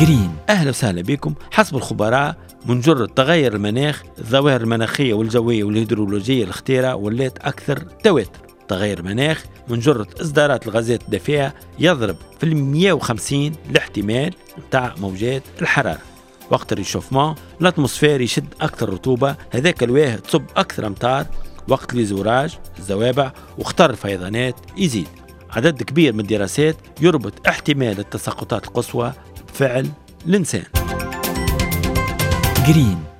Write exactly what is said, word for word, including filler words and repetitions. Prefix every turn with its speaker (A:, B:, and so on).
A: جرين، أهلا وسهلا بكم. حسب الخبراء منجر تغير المناخ، الظواهر المناخية والجوية والهيدرولوجية الختيرة ولات أكثر تواتر. تغير المناخ من جرة إصدارات الغازات الدافئة يضرب في المية وخمسين الاحتمال متاع موجات الحرارة. وقت الريشوفمان الاتموسفير يشد أكثر رطوبة، هذاك الواحد تصب أكثر أمطار. وقت الزوراج الزوابع واختار الفيضانات يزيد. عدد كبير من الدراسات يربط احتمال التساقطات القصوى بفعل الإنسان. جرين.